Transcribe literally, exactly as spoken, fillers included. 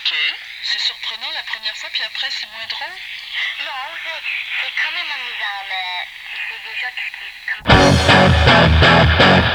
Ok, c'est surprenant la première fois, puis après c'est moins drôle. Non, c'est c'est quand même amusant, mais c'est déjà tout ce qui est comme...